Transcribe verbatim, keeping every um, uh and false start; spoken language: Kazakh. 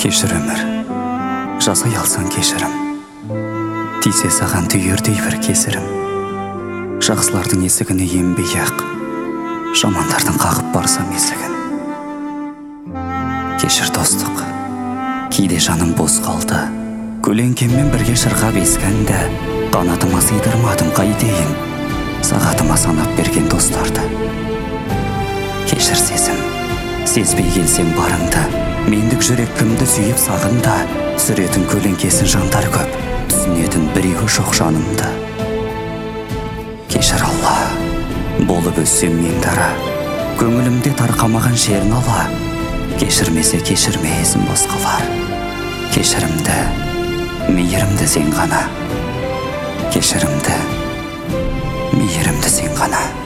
Кешір өмір, жасай алсаң кешірім, тисе саған түйердей бір кесірім. Жақсылардың есігіне енбей ақ, жамандардың қағып барсам есігін. Кешір достық, кейде жаным бос қалды, көлеңкеммен бірге шырқап ескенді. Қанатыма сыйдырмадым қайтейін, сағатыма санап берген достарды. Кешір сезім, сезбей келсем барыңды, мендік жүрек кімді сүйіп сағында. Сүретін көлеңкесін жандар көп, түсінетін біреуі жоқ жанымды. Кешір Алла, болып өссем мен дара, көңілімде тарқамаған жерін ала. Кешірмесе кешірмейсің басқалар, кешірімді, мейірімді сен ғана. Кешірімді, мейірімді сен ғана.